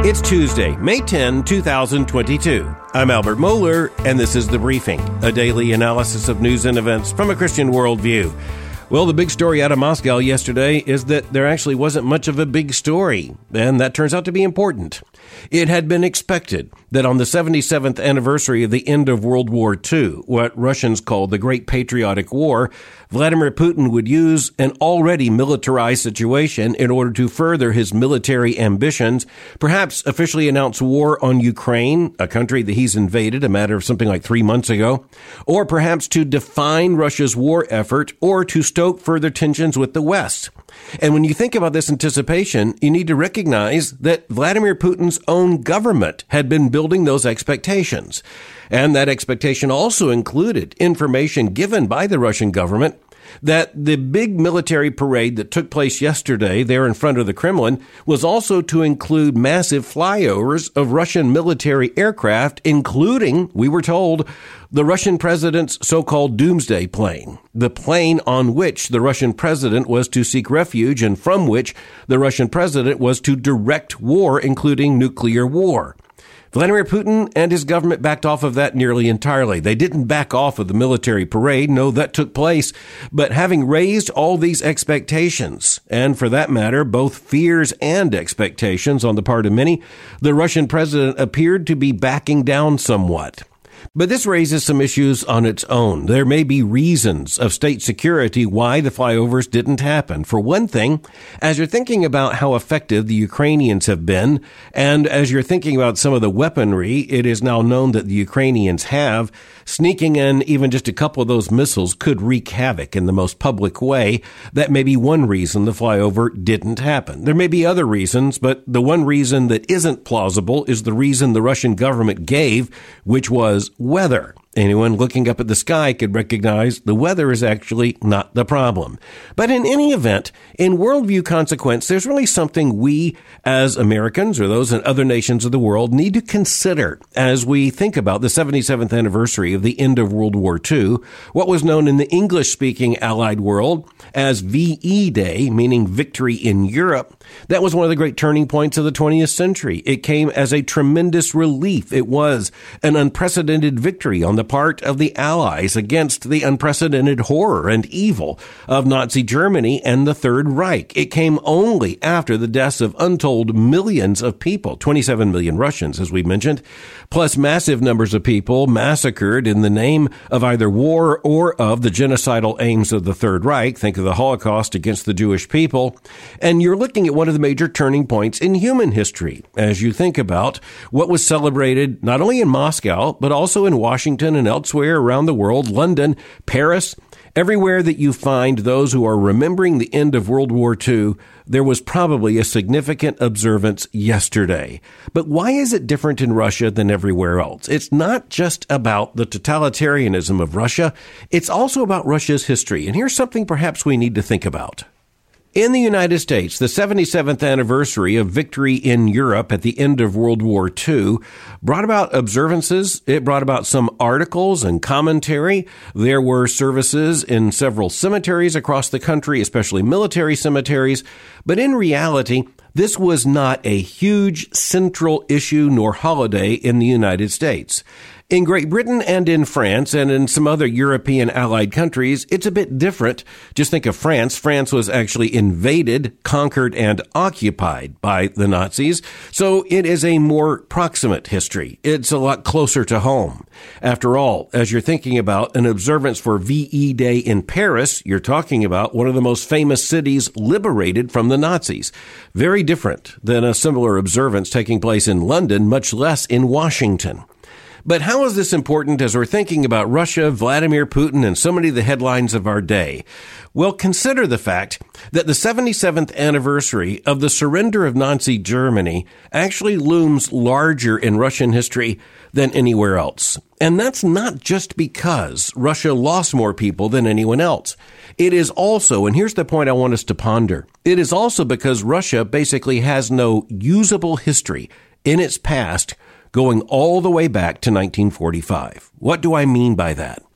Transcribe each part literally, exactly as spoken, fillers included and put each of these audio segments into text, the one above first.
It's Tuesday, May tenth, twenty twenty-two. I'm Albert Mohler, and this is The Briefing, a daily analysis of news and events from a Christian worldview. Well, the big story out of Moscow yesterday is that there actually wasn't much of a big story, and that turns out to be important. It had been expected that on the seventy-seventh anniversary of the end of World War Two, what Russians called the Great Patriotic War, Vladimir Putin would use an already militarized situation in order to further his military ambitions, perhaps officially announce war on Ukraine, a country that he's invaded a matter of something like three months ago, or perhaps to define Russia's war effort or to stoke further tensions with the West. And when you think about this anticipation, you need to recognize that Vladimir Putin's own government had been building those expectations. And that expectation also included information given by the Russian government that the big military parade that took place yesterday there in front of the Kremlin was also to include massive flyovers of Russian military aircraft, including, we were told, the Russian president's so-called doomsday plane, the plane on which the Russian president was to seek refuge and from which the Russian president was to direct war, including nuclear war. Vladimir Putin and his government backed off of that nearly entirely. They didn't back off of the military parade. No, that took place. But having raised all these expectations, and for that matter, both fears and expectations on the part of many, the Russian president appeared to be backing down somewhat. But this raises some issues on its own. There may be reasons of state security why the flyovers didn't happen. For one thing, as you're thinking about how effective the Ukrainians have been, and as you're thinking about some of the weaponry it is now known that the Ukrainians have, sneaking in even just a couple of those missiles could wreak havoc in the most public way. That may be one reason the flyover didn't happen. There may be other reasons, but the one reason that isn't plausible is the reason the Russian government gave, which was weather. Anyone looking up at the sky could recognize the weather is actually not the problem. But in any event, in worldview consequence, there's really something we as Americans or those in other nations of the world need to consider as we think about the seventy-seventh anniversary of the end of World War Two, what was known in the English-speaking Allied world as V E Day, meaning victory in Europe. That was one of the great turning points of the twentieth century. It came as a tremendous relief. It was an unprecedented victory on the part of the Allies against the unprecedented horror and evil of Nazi Germany and the Third Reich. It came only after the deaths of untold millions of people, twenty-seven million Russians, as we mentioned, plus massive numbers of people massacred in the name of either war or of the genocidal aims of the Third Reich. Think of the Holocaust against the Jewish people. And you're looking at one of the major turning points in human history as you think about what was celebrated not only in Moscow, but also in Washington and elsewhere around the world, London, Paris, everywhere that you find those who are remembering the end of World War Two, there was probably a significant observance yesterday. But why is it different in Russia than everywhere else? It's not just about the totalitarianism of Russia. It's also about Russia's history. And here's something perhaps we need to think about. In the United States, the seventy-seventh anniversary of victory in Europe at the end of World War Two brought about observances. It brought about some articles and commentary. There were services in several cemeteries across the country, especially military cemeteries. But in reality, this was not a huge central issue nor holiday in the United States. In Great Britain and in France and in some other European allied countries, it's a bit different. Just think of France. France was actually invaded, conquered, and occupied by the Nazis. So it is a more proximate history. It's a lot closer to home. After all, as you're thinking about an observance for V E Day in Paris, you're talking about one of the most famous cities liberated from the Nazis. Very different than a similar observance taking place in London, much less in Washington. But how is this important as we're thinking about Russia, Vladimir Putin, and so many of the headlines of our day? Well, consider the fact that the seventy-seventh anniversary of the surrender of Nazi Germany actually looms larger in Russian history than anywhere else. And that's not just because Russia lost more people than anyone else. It is also, and here's the point I want us to ponder, it is also because Russia basically has no usable history in its past going all the way back to nineteen forty-five. What do I mean by that?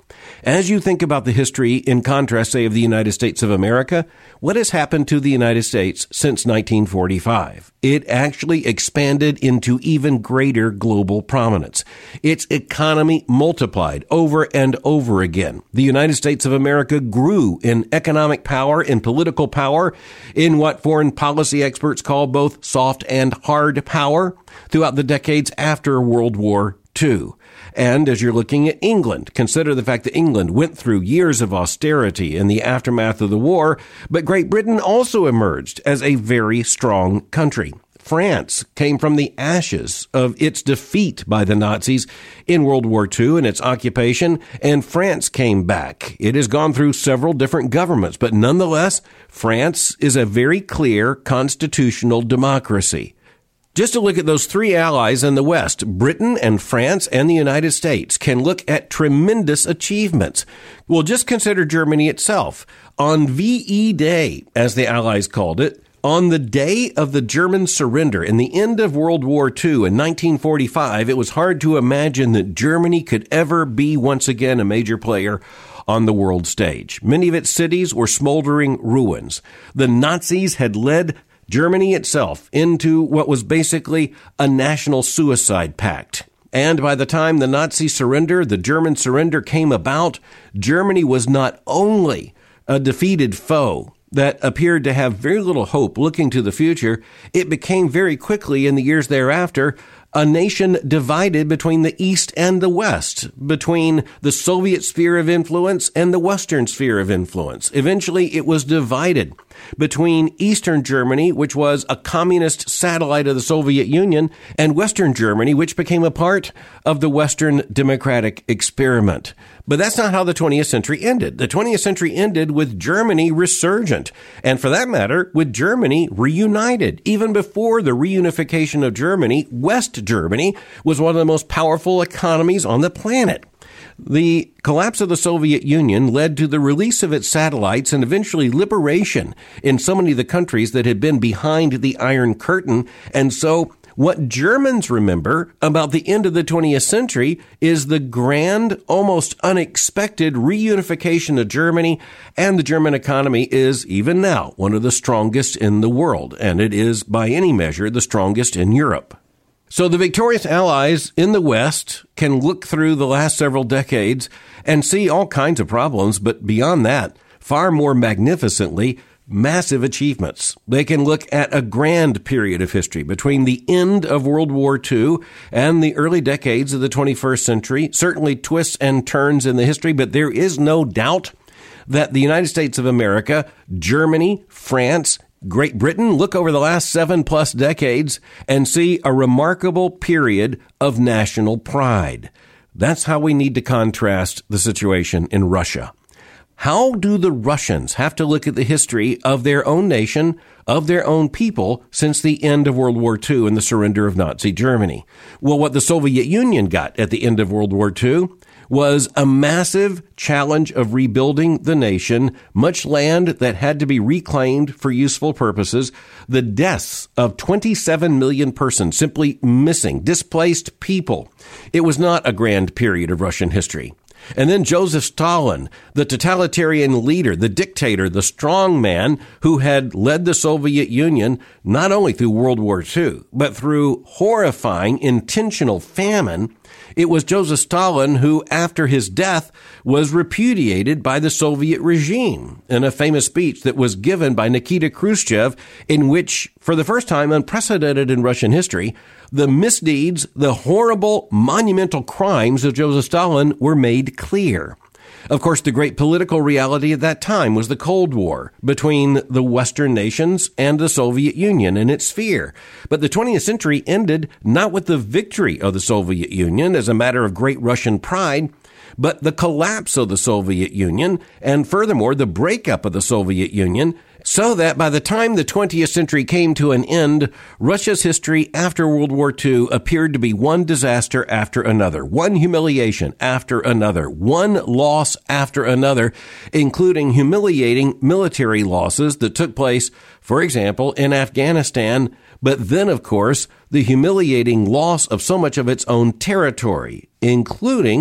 As you think about the history in contrast, say, of the United States of America, what has happened to the United States since nineteen forty-five? It actually expanded into even greater global prominence. Its economy multiplied over and over again. The United States of America grew in economic power, in political power, in what foreign policy experts call both soft and hard power throughout the decades after World War Two. And as you're looking at England, consider the fact that England went through years of austerity in the aftermath of the war, but Great Britain also emerged as a very strong country. France came from the ashes of its defeat by the Nazis in World War Two and its occupation, and France came back. It has gone through several different governments, but nonetheless, France is a very clear constitutional democracy. Just to look at those three allies in the West, Britain and France and the United States can look at tremendous achievements. Well, just consider Germany itself. On V E Day, as the Allies called it, on the day of the German surrender in the end of World War Two in nineteen forty-five, it was hard to imagine that Germany could ever be once again a major player on the world stage. Many of its cities were smoldering ruins. The Nazis had led Germany itself into what was basically a national suicide pact. And by the time the Nazi surrender, the German surrender came about, Germany was not only a defeated foe that appeared to have very little hope looking to the future, it became very quickly in the years thereafter a nation divided between the East and the West, between the Soviet sphere of influence and the Western sphere of influence. Eventually, it was divided between Eastern Germany, which was a communist satellite of the Soviet Union, and Western Germany, which became a part of the Western democratic experiment. But that's not how the twentieth century ended. The twentieth century ended with Germany resurgent, and for that matter, with Germany reunited. Even before the reunification of Germany, West Germany was one of the most powerful economies on the planet. The collapse of the Soviet Union led to the release of its satellites and eventually liberation in so many of the countries that had been behind the Iron Curtain. And so what Germans remember about the end of the twentieth century is the grand, almost unexpected reunification of Germany, and the German economy is, even now, one of the strongest in the world, and it is, by any measure, the strongest in Europe. So the victorious allies in the West can look through the last several decades and see all kinds of problems, but beyond that, far more magnificently, massive achievements. They can look at a grand period of history between the end of World War Two and the early decades of the twenty-first century, certainly twists and turns in the history, but there is no doubt that the United States of America, Germany, France, Great Britain, look over the last seven plus decades and see a remarkable period of national pride. That's how we need to contrast the situation in Russia. How do the Russians have to look at the history of their own nation, of their own people, since the end of World War Two and the surrender of Nazi Germany? Well, what the Soviet Union got at the end of World War Two was a massive challenge of rebuilding the nation, much land that had to be reclaimed for useful purposes, the deaths of twenty-seven million persons simply missing, displaced people. It was not a grand period of Russian history. And then Joseph Stalin, the totalitarian leader, the dictator, the strong man who had led the Soviet Union not only through World War Two, but through horrifying intentional famine. It was Joseph Stalin who, after his death, was repudiated by the Soviet regime in a famous speech that was given by Nikita Khrushchev, in which, for the first time unprecedented in Russian history, the misdeeds, the horrible, monumental crimes of Joseph Stalin were made clear. Of course, the great political reality at that time was the Cold War between the Western nations and the Soviet Union and its sphere. But the twentieth century ended not with the victory of the Soviet Union as a matter of great Russian pride, but the collapse of the Soviet Union and, furthermore, the breakup of the Soviet Union, so that by the time the twentieth century came to an end, Russia's history after World War Two appeared to be one disaster after another, one humiliation after another, one loss after another, including humiliating military losses that took place, for example, in Afghanistan, but then, of course, the humiliating loss of so much of its own territory, including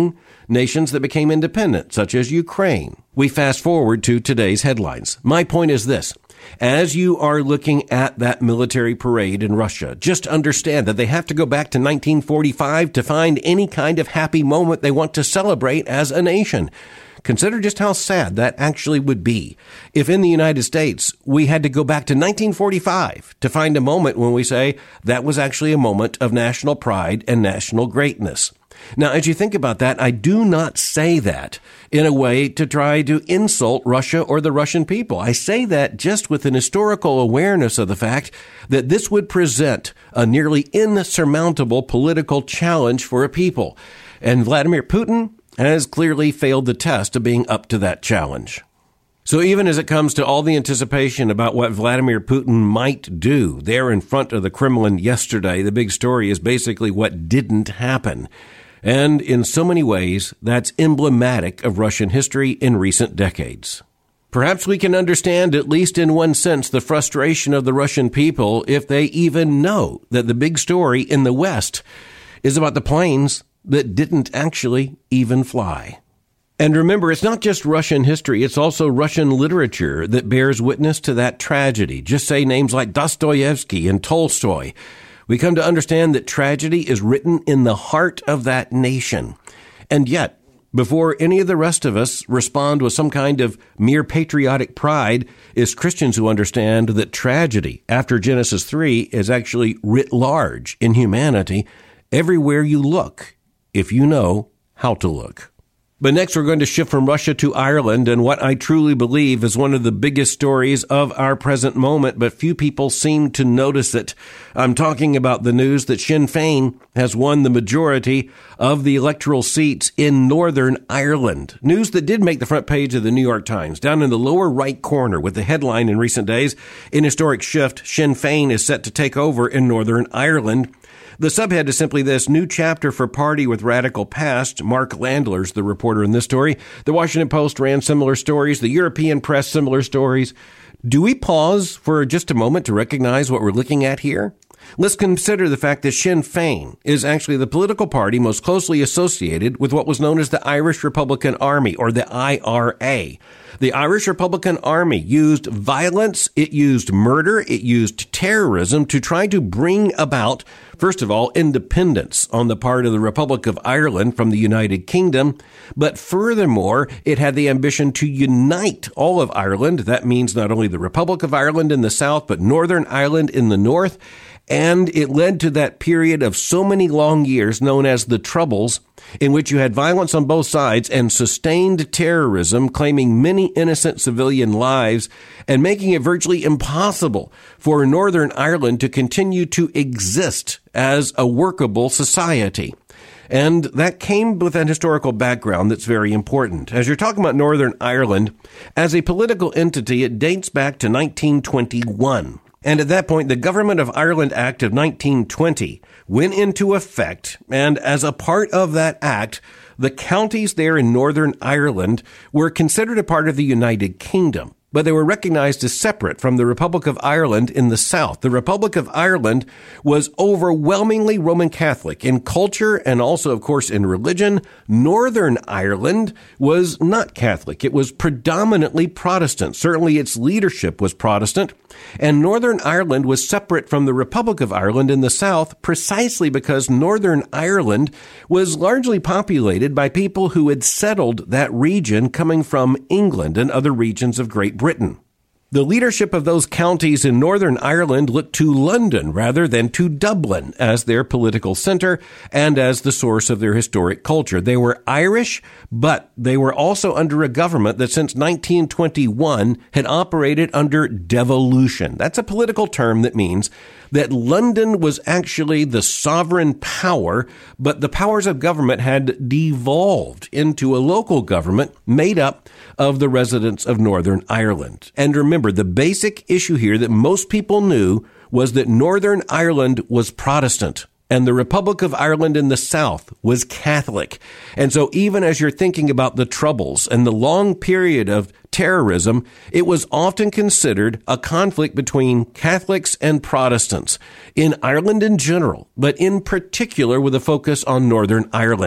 nations that became independent, such as Ukraine. We fast forward to today's headlines. My point is this. As you are looking at that military parade in Russia, just understand that they have to go back to nineteen forty-five to find any kind of happy moment they want to celebrate as a nation. Consider just how sad that actually would be if in the United States we had to go back to nineteen forty-five to find a moment when we say that was actually a moment of national pride and national greatness. Now, as you think about that, I do not say that in a way to try to insult Russia or the Russian people. I say that just with an historical awareness of the fact that this would present a nearly insurmountable political challenge for a people. And Vladimir Putin has clearly failed the test of being up to that challenge. So even as it comes to all the anticipation about what Vladimir Putin might do there in front of the Kremlin yesterday, the big story is basically what didn't happen. And in so many ways, that's emblematic of Russian history in recent decades. Perhaps we can understand, at least in one sense, the frustration of the Russian people if they even know that the big story in the West is about the planes that didn't actually even fly. And remember, it's not just Russian history, it's also Russian literature that bears witness to that tragedy. Just say names like Dostoevsky and Tolstoy. We come to understand that tragedy is written in the heart of that nation. And yet, before any of the rest of us respond with some kind of mere patriotic pride, it's Christians who understand that tragedy, after Genesis three, is actually writ large in humanity everywhere you look, if you know how to look. But next, we're going to shift from Russia to Ireland and what I truly believe is one of the biggest stories of our present moment, but few people seem to notice it. I'm talking about the news that Sinn Féin has won the majority of the electoral seats in Northern Ireland. News that did make the front page of the New York Times, down in the lower right corner with the headline in recent days, "In historic shift, Sinn Féin is set to take over in Northern Ireland." The subhead is simply this: new chapter for party with radical past. Mark Landler's the reporter in this story. The Washington Post ran similar stories. The European press, similar stories. Do we pause for just a moment to recognize what we're looking at here? Let's consider the fact that Sinn Féin is actually the political party most closely associated with what was known as the Irish Republican Army, or the I R A. The Irish Republican Army used violence, it used murder, it used terrorism to try to bring about, first of all, independence on the part of the Republic of Ireland from the United Kingdom. But furthermore, it had the ambition to unite all of Ireland. That means not only the Republic of Ireland in the south, but Northern Ireland in the north. And it led to that period of so many long years known as the Troubles, in which you had violence on both sides and sustained terrorism, claiming many innocent civilian lives and making it virtually impossible for Northern Ireland to continue to exist as a workable society. And that came with an historical background that's very important. As you're talking about Northern Ireland, as a political entity, it dates back to nineteen twenty-one. And at that point, the Government of Ireland Act of nineteen twenty went into effect. And as a part of that act, the counties there in Northern Ireland were considered a part of the United Kingdom, but they were recognized as separate from the Republic of Ireland in the south. The Republic of Ireland was overwhelmingly Roman Catholic in culture and also, of course, in religion. Northern Ireland was not Catholic. It was predominantly Protestant. Certainly its leadership was Protestant. And Northern Ireland was separate from the Republic of Ireland in the south precisely because Northern Ireland was largely populated by people who had settled that region coming from England and other regions of Great Britain. The leadership of those counties in Northern Ireland looked to London rather than to Dublin as their political center and as the source of their historic culture. They were Irish, but they were also under a government that since nineteen twenty-one had operated under devolution. That's a political term that means that London was actually the sovereign power, but the powers of government had devolved into a local government made up of the residents of Northern Ireland. And remember, the basic issue here that most people knew was that Northern Ireland was Protestant and the Republic of Ireland in the south was Catholic. And so even as you're thinking about the Troubles and the long period of terrorism, it was often considered a conflict between Catholics and Protestants in Ireland in general, but in particular with a focus on Northern Ireland.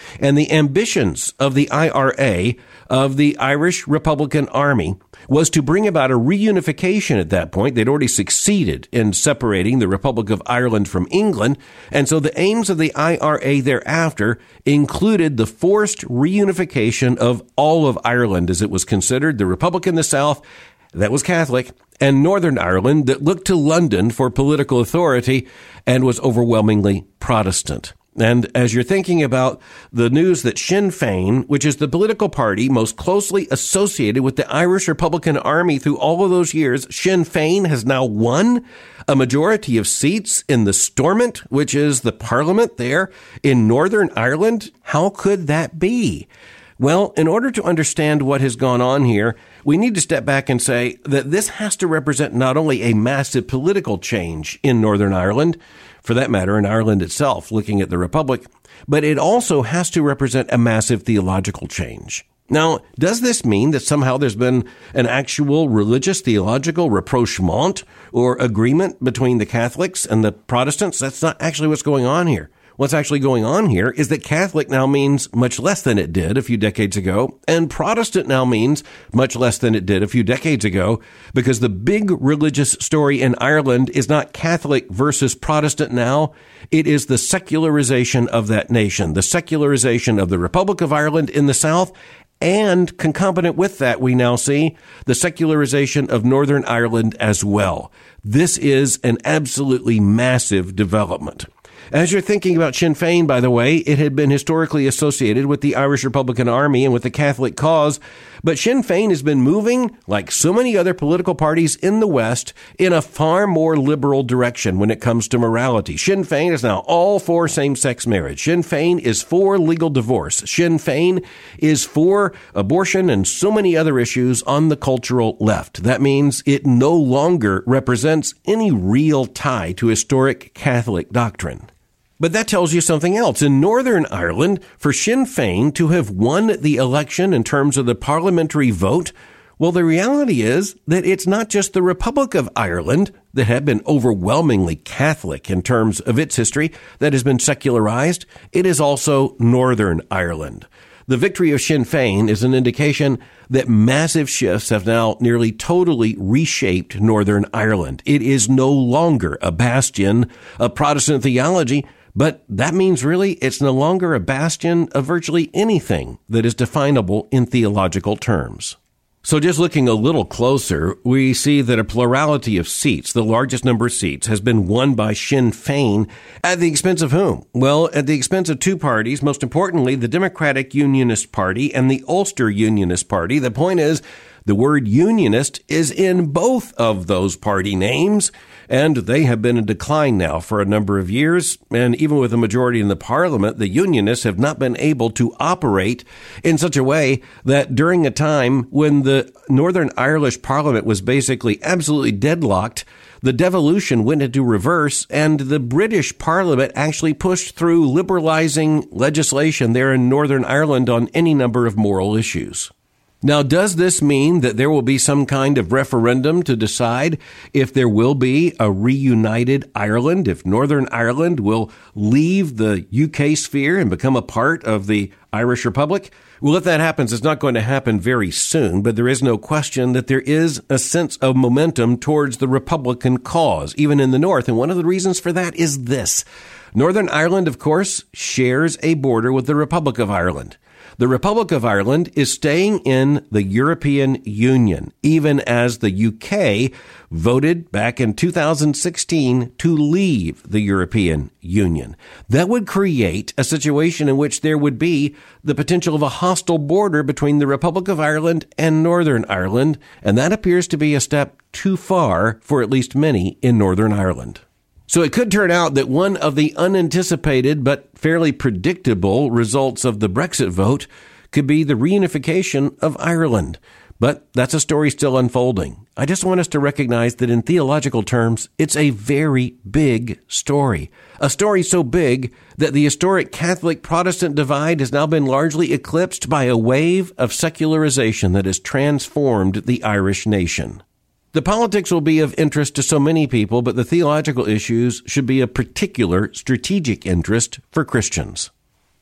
And the ambitions of the I R A, of the Irish Republican Army, was to bring about a reunification at that point. They'd already succeeded in separating the Republic of Ireland from England. And so the aims of the I R A thereafter included the forced reunification of all of Ireland, as it was considered, the Republic in the South, that was Catholic, and Northern Ireland, that looked to London for political authority and was overwhelmingly Protestant. And as you're thinking about the news that Sinn Féin, which is the political party most closely associated with the Irish Republican Army through all of those years, Sinn Féin has now won a majority of seats in the Stormont, which is the parliament there in Northern Ireland. How could that be? Well, in order to understand what has gone on here, we need to step back and say that this has to represent not only a massive political change in Northern Ireland, for that matter, in Ireland itself, looking at the Republic, but it also has to represent a massive theological change. Now, does this mean that somehow there's been an actual religious theological rapprochement or agreement between the Catholics and the Protestants? That's not actually what's going on here. What's actually going on here is that Catholic now means much less than it did a few decades ago, and Protestant now means much less than it did a few decades ago, because the big religious story in Ireland is not Catholic versus Protestant now. It is the secularization of that nation, the secularization of the Republic of Ireland in the South, and concomitant with that, we now see the secularization of Northern Ireland as well. This is an absolutely massive development. As you're thinking about Sinn Féin, by the way, it had been historically associated with the Irish Republican Army and with the Catholic cause, but Sinn Féin has been moving, like so many other political parties in the West, in a far more liberal direction when it comes to morality. Sinn Féin is now all for same-sex marriage. Sinn Féin is for legal divorce. Sinn Féin is for abortion and so many other issues on the cultural left. That means it no longer represents any real tie to historic Catholic doctrine. But that tells you something else. In Northern Ireland, for Sinn Féin to have won the election in terms of the parliamentary vote, well, the reality is that it's not just the Republic of Ireland that had been overwhelmingly Catholic in terms of its history that has been secularized. It is also Northern Ireland. The victory of Sinn Féin is an indication that massive shifts have now nearly totally reshaped Northern Ireland. It is no longer a bastion of Protestant theology, but that means really it's no longer a bastion of virtually anything that is definable in theological terms. So just looking a little closer, we see that a plurality of seats, the largest number of seats, has been won by Sinn Féin at the expense of whom? Well, at the expense of two parties, most importantly, the Democratic Unionist Party and the Ulster Unionist Party. The point is, the word unionist is in both of those party names, and they have been in decline now for a number of years. And even with a majority in the parliament, the unionists have not been able to operate in such a way that during a time when the Northern Irish parliament was basically absolutely deadlocked, the devolution went into reverse, and the British Parliament actually pushed through liberalizing legislation there in Northern Ireland on any number of moral issues. Now, does this mean that there will be some kind of referendum to decide if there will be a reunited Ireland, if Northern Ireland will leave the U K sphere and become a part of the Irish Republic? Well, if that happens, it's not going to happen very soon, but there is no question that there is a sense of momentum towards the Republican cause, even in the North. And one of the reasons for that is this. Northern Ireland, of course, shares a border with the Republic of Ireland. The Republic of Ireland is staying in the European Union, even as the U K voted back in two thousand sixteen to leave the European Union. That would create a situation in which there would be the potential of a hostile border between the Republic of Ireland and Northern Ireland, and that appears to be a step too far for at least many in Northern Ireland. So it could turn out that one of the unanticipated but fairly predictable results of the Brexit vote could be the reunification of Ireland. But that's a story still unfolding. I just want us to recognize that in theological terms, it's a very big story. A story so big that the historic Catholic-Protestant divide has now been largely eclipsed by a wave of secularization that has transformed the Irish nation. The politics will be of interest to so many people, but the theological issues should be of particular strategic interest for Christians.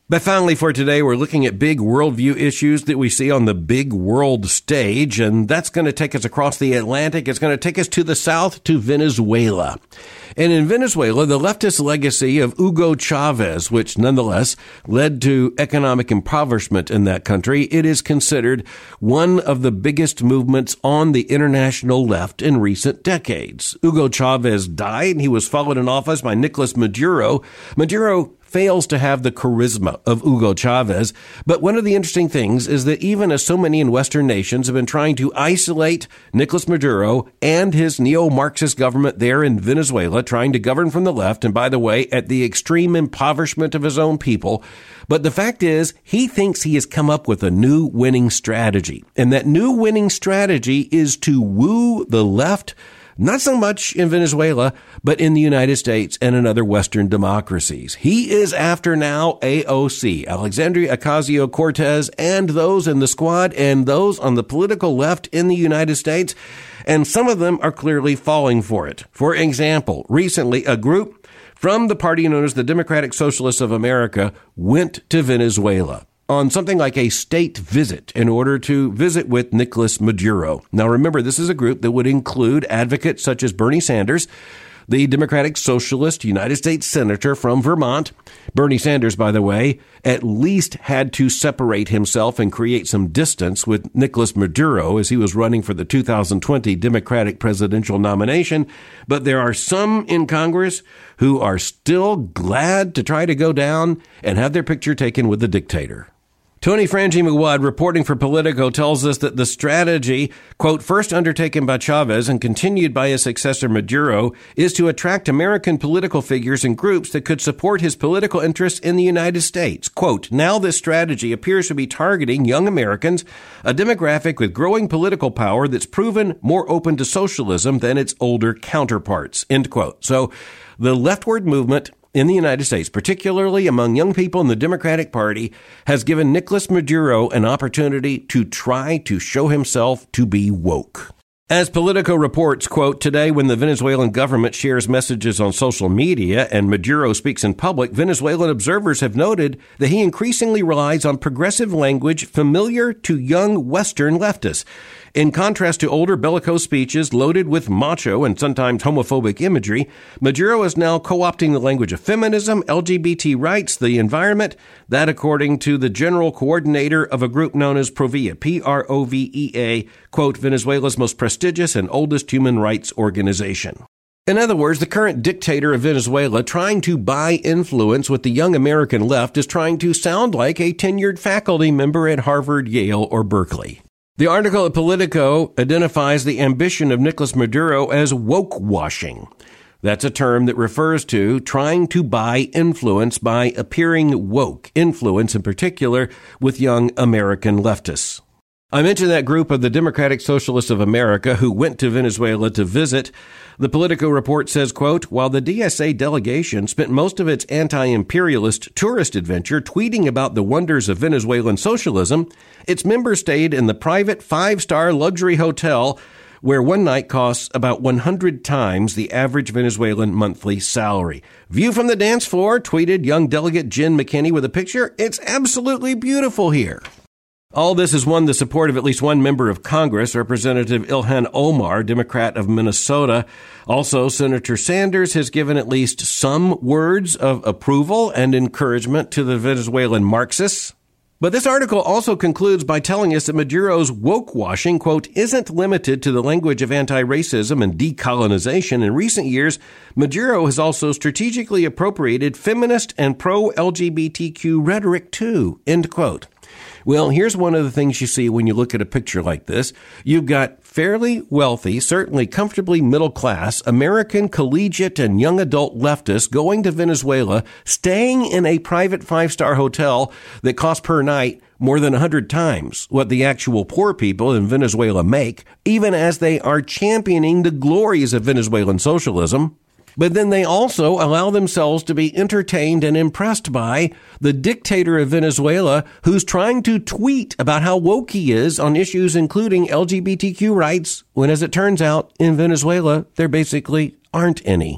But finally, for today, we're looking at big worldview issues that we see on the big world stage, and that's going to take us across the Atlantic. It's going to take us to the south, to Venezuela. And in Venezuela, the leftist legacy of Hugo Chavez, which nonetheless led to economic impoverishment in that country, it is considered one of the biggest movements on the international left in recent decades. Hugo Chavez died, and he was followed in office by Nicolas Maduro. Maduro fails to have the charisma of Hugo Chavez. But one of the interesting things is that even as so many in Western nations have been trying to isolate Nicolas Maduro and his neo-Marxist government there in Venezuela, trying to govern from the left, and by the way, at the extreme impoverishment of his own people. But the fact is, he thinks he has come up with a new winning strategy. And that new winning strategy is to woo the left, not so much in Venezuela, but in the United States and in other Western democracies. He is after now A O C, Alexandria Ocasio-Cortez, and those in the squad and those on the political left in the United States. And some of them are clearly falling for it. For example, recently a group from the party known as the Democratic Socialists of America went to Venezuela on something like a state visit in order to visit with Nicolas Maduro. Now, remember, this is a group that would include advocates such as Bernie Sanders, the Democratic Socialist United States Senator from Vermont. Bernie Sanders, by the way, at least had to separate himself and create some distance with Nicolas Maduro as he was running for the two thousand twenty Democratic presidential nomination. But there are some in Congress who are still glad to try to go down and have their picture taken with the dictator. Tony Frangie-McWad, reporting for Politico, tells us that the strategy, quote, first undertaken by Chavez and continued by his successor Maduro, is to attract American political figures and groups that could support his political interests in the United States. Quote, now this strategy appears to be targeting young Americans, a demographic with growing political power that's proven more open to socialism than its older counterparts, end quote. So the leftward movement in the United States, particularly among young people in the Democratic Party, has given Nicolas Maduro an opportunity to try to show himself to be woke. As Politico reports, quote, today when the Venezuelan government shares messages on social media and Maduro speaks in public, Venezuelan observers have noted that he increasingly relies on progressive language familiar to young Western leftists. In contrast to older bellicose speeches loaded with macho and sometimes homophobic imagery, Maduro is now co-opting the language of feminism, L G B T rights, the environment, that according to the general coordinator of a group known as Provea, P R O V E A, quote, Venezuela's most prestigious and oldest human rights organization. In other words, the current dictator of Venezuela, trying to buy influence with the young American left, is trying to sound like a tenured faculty member at Harvard, Yale, or Berkeley. The article at Politico identifies the ambition of Nicolas Maduro as woke washing. That's a term that refers to trying to buy influence by appearing woke, influence in particular with young American leftists. I mentioned that group of the Democratic Socialists of America who went to Venezuela to visit. The Politico report says, quote, while the D S A delegation spent most of its anti-imperialist tourist adventure tweeting about the wonders of Venezuelan socialism, its members stayed in the private five-star luxury hotel where one night costs about one hundred times the average Venezuelan monthly salary. View from the dance floor, tweeted young delegate Jen McKinney with a picture. It's absolutely beautiful here. All this has won the support of at least one member of Congress, Representative Ilhan Omar, Democrat of Minnesota. Also, Senator Sanders has given at least some words of approval and encouragement to the Venezuelan Marxists. But this article also concludes by telling us that Maduro's woke washing, quote, isn't limited to the language of anti-racism and decolonization. In recent years, Maduro has also strategically appropriated feminist and pro-L G B T Q rhetoric too, end quote. Well, here's one of the things you see when you look at a picture like this. You've got fairly wealthy, certainly comfortably middle class, American collegiate and young adult leftists going to Venezuela, staying in a private five-star hotel that costs per night more than one hundred times what the actual poor people in Venezuela make, even as they are championing the glories of Venezuelan socialism. But then they also allow themselves to be entertained and impressed by the dictator of Venezuela who's trying to tweet about how woke he is on issues including L G B T Q rights, when, as it turns out, in Venezuela, there basically aren't any.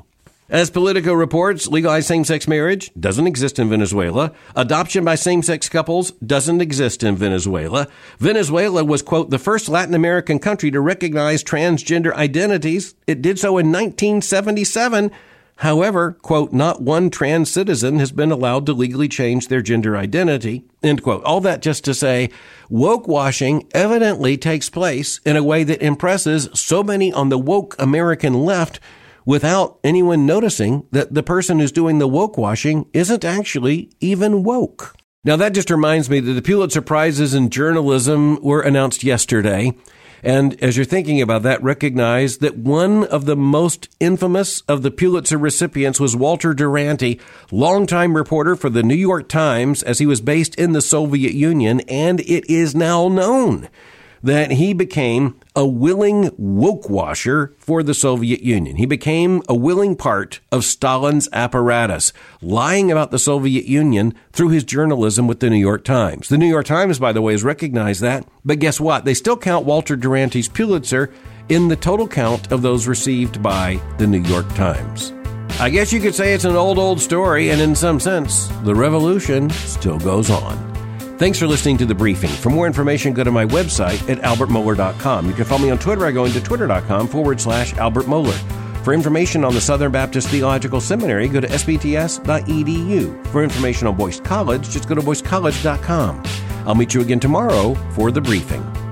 As Politico reports, legalized same-sex marriage doesn't exist in Venezuela. Adoption by same-sex couples doesn't exist in Venezuela. Venezuela was, quote, the first Latin American country to recognize transgender identities. It did so in nineteen seventy-seven. However, quote, not one trans citizen has been allowed to legally change their gender identity, end quote. All that just to say, woke washing evidently takes place in a way that impresses so many on the woke American left without anyone noticing that the person who's doing the woke washing isn't actually even woke. Now, that just reminds me that the Pulitzer Prizes in journalism were announced yesterday. And as you're thinking about that, recognize that one of the most infamous of the Pulitzer recipients was Walter Duranty, longtime reporter for the New York Times, as he was based in the Soviet Union. And it is now known that he became a willing woke washer for the Soviet Union. He became a willing part of Stalin's apparatus, lying about the Soviet Union through his journalism with the New York Times. The New York Times, by the way, has recognized that. But guess what? They still count Walter Duranty's Pulitzer in the total count of those received by the New York Times. I guess you could say it's an old, old story, and in some sense, the revolution still goes on. Thanks for listening to The Briefing. For more information, go to my website at albert mohler dot com. You can follow me on Twitter by going to twitter.com forward slash Albert Mohler. For information on the Southern Baptist Theological Seminary, go to s b t s dot e d u. For information on Boyce College, just go to boyce college dot com. I'll meet you again tomorrow for The Briefing.